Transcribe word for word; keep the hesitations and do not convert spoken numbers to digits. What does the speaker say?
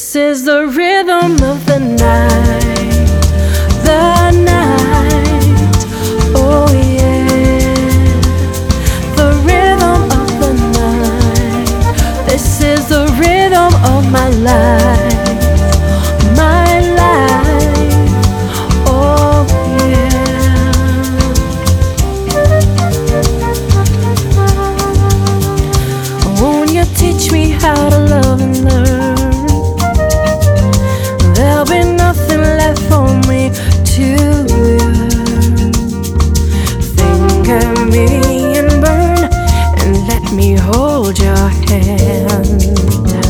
This is the rhythm of the night, the night, oh yeah. The rhythm of the night. This is the rhythm of my life, my life, oh yeah. Won't you teach me how to love and learn? There'll be nothing left for me to learn. Think of me and burn, and let me hold your hand.